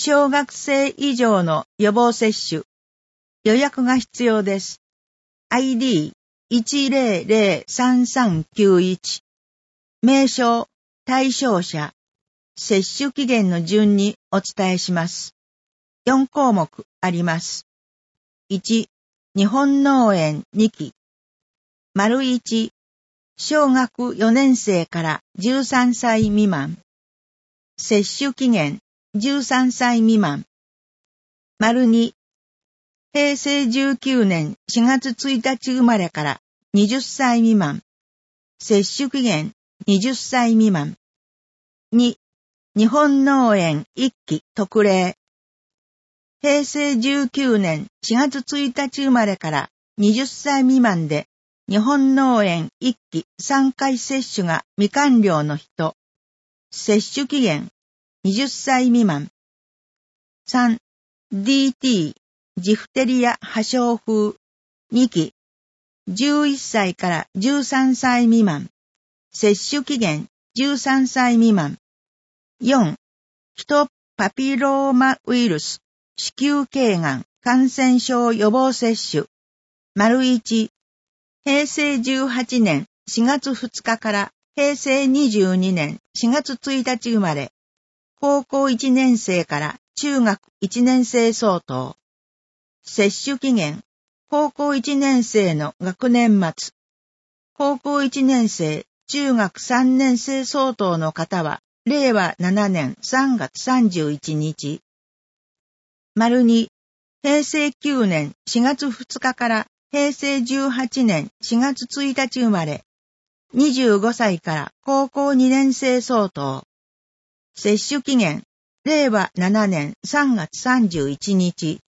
小学生以上の予防接種。予約が必要です。ID1003391。名称、対象者、接種期限の順にお伝えします。4項目あります。1、日本脳炎2期。1、小学4年生から13歳未満。接種期限13歳未満。2、平成19年4月1日生まれから20歳未満。接種期限20歳未満。2、日本脳炎1期特例。平成19年4月1日生まれから20歳未満で日本脳炎1期3回接種が未完了の人。接種期限20歳未満。3、DT、ジフテリア破傷風2期。11歳から13歳未満。接種期限13歳未満。4、ヒトパピローマウイルス子宮頸がん感染症予防接種。1、平成18年4月2日から平成22年4月1日生まれ。高校1年生から中学1年生相当。接種期限、高校1年生の学年末。高校1年生、中学3年生相当の方は、令和7年3月31日。2、平成9年4月2日から平成18年4月1日生まれ。25歳から高校2年生相当。接種期限、令和7年3月31日。